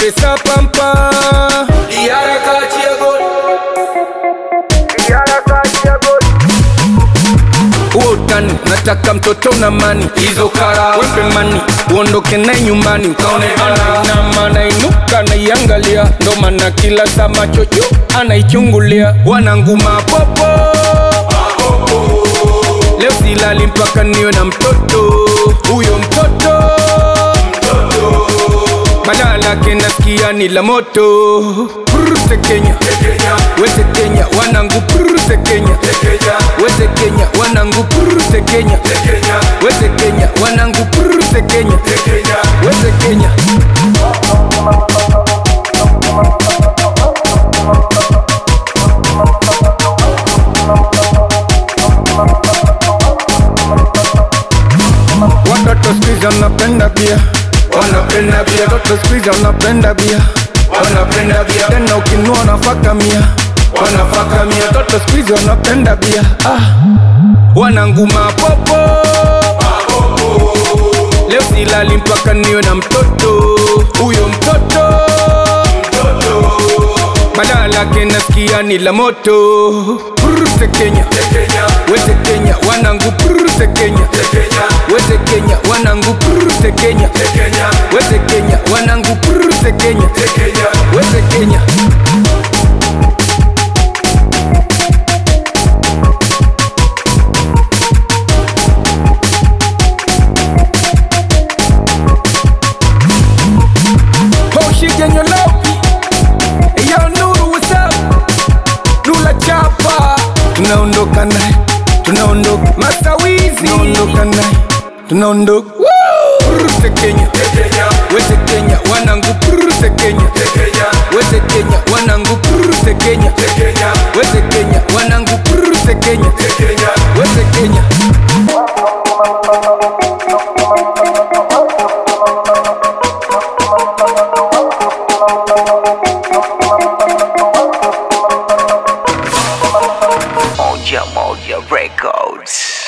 pesa pampa. Diara kachia God, Diara kachia God. Uotani, nataka mtoto na mani. Hizo kara wepe mani, uondoke na nyumbani ukaone ana. Na maana inuka na iangalia, ndo maana kila saa macho juu anaichungulia. Wanangu mapopo, leo silali mpaka niwe na mtoto. Huyo mtoto badala ke nasikia ni la moto. Prute Kenya, wete Kenya, wanangu prute Kenya. Wete Kenya, wanangu prute Kenya. Wete Kenya, wanangu prute Kenya. Wete Kenya. Watoto squeeze wanapenda bia, wanapenda bia. Watoto squeeze wanapenda bia, wanapenda bia. Tena ukinua wanafaka mia, wanafaka mia. Watoto squeeze wanapenda bia. Wanangu mapopo, leo silali mpaka niwe na mtoto. Huyo mtoto badala ke nasikia ni la moto. Prute Kenya, wete Kenya, wanangu prute Kenya. Wete Kenya, wanangu prute Kenya. Wete Kenya, wanangu prute Kenya. Wete Kenya. Genyo lopi, yo Nuru what's up? Nula chapa, tunaondoka naye, tunaondoka. Master Wizi, tunaondoka naye, tunaondoka. Prute Kenya, wete Kenya, wanangu prute Kenya. Wete Kenya, wanangu prute Kenya. Wete Kenya, wanangu prute Kenya. Wete Kenya. Moja Moja Records.